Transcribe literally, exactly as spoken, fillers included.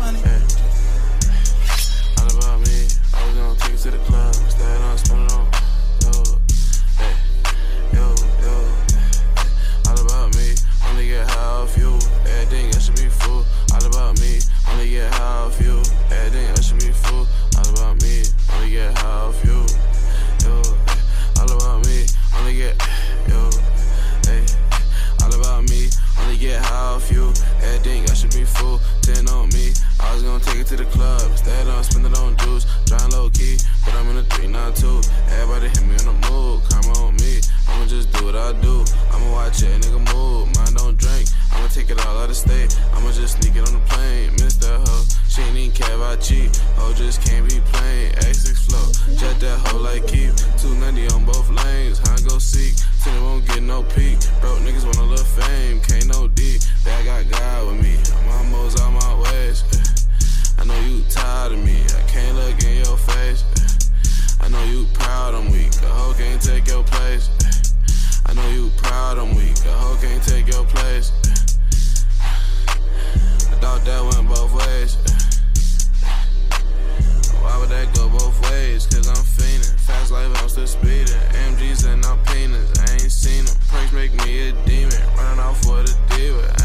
money. Hey. All about me. I was gonna take it to the club. Instead, I'm spending on. Yo, hey, yo, yo. All about me. Only get high off you. Everything else should be full. All about me. Only get high off you. Everything else should be full. All about me. Only get high off you. Yo, all about me. Only get, yo, hey. All about me. Only get high off you. Everything else should be full. ten on me. I was gonna take it to the club. Instead, I'm spending on juice. Trying low key, but I'm in a three nine two. Everybody hit me on the move. Come on me. I'ma just do what I do. I'ma watch it, nigga move. Mine don't drink. I'ma take it all out of state. I'ma just sneak it on the plane. Miss that hoe. She ain't even care if I cheat. Hoe just can't be plain. X six flow. Jet that hoe like keep. two ninety on both lanes. I go seek. Till it won't get no peak. Broke niggas want a little fame. Can't no D. That got God with me. I'm almost out my ways. I know you tired of me. I can't look in your face. I know you proud I'm weak. A hoe can't take your place. I know you proud I'm weak. A hoe can't take your place. I thought that went both ways. Why would that go both ways? Cause I'm fiending. Fast life, I'm still speeding. M Gs and I'm peanuts. I ain't seen them. Perks make me a demon. Running off for the diva.